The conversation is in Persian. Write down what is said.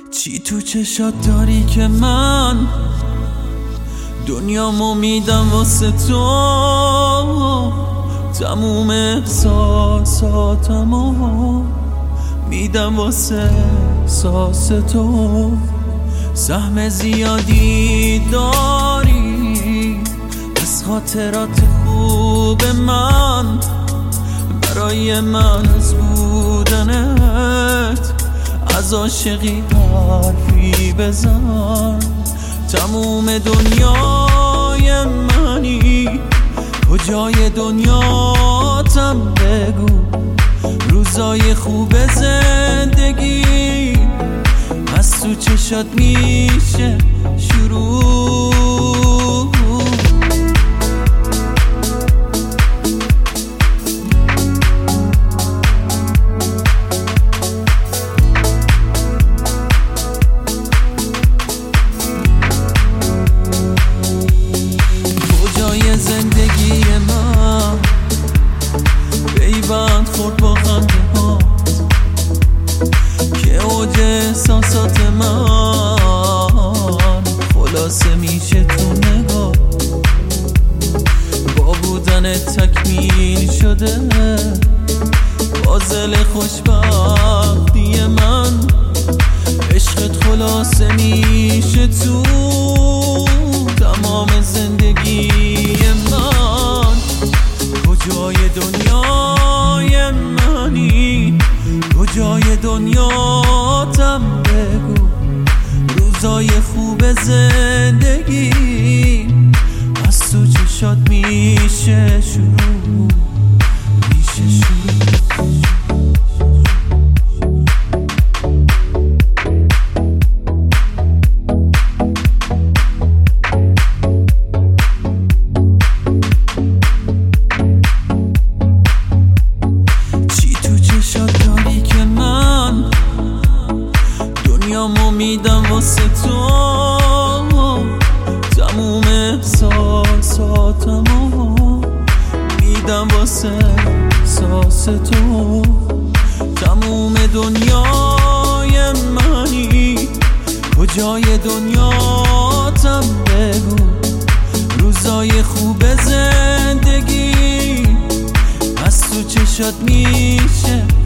چی تو چشات داری که من دنیامو میدم واسه تو، تموم احساساتمو میدم واسه احساس تو. سهم زیادی داری از خاطرات خوب من، برای من از بودنت از عاشقی حرفی بزن. تموم دنیای منی، کجای دنیاتم بگو. روزای خوب زندگی از تو چشات میشه شروع. کجای زندگی من پیوند خورد با خنده ها که اوج احساسات من خلاصه میشه تو نگاه. با بودن تکمیل شده پازل خوشبختی من. عشقت خلاصه میشه تو تمام زندگی من. کجای دنیای منی، کجای دنیاتم بگو. روزای خوب زندگی از تو چشات میشه شروع، میشه شروع. دنیامو میدم واسه تو، تموم احساساتمو میدم واسه احساس تو. تموم دنیای منی، کجای دنیاتم بگو. روزای خوب زندگی از تو چشات میشه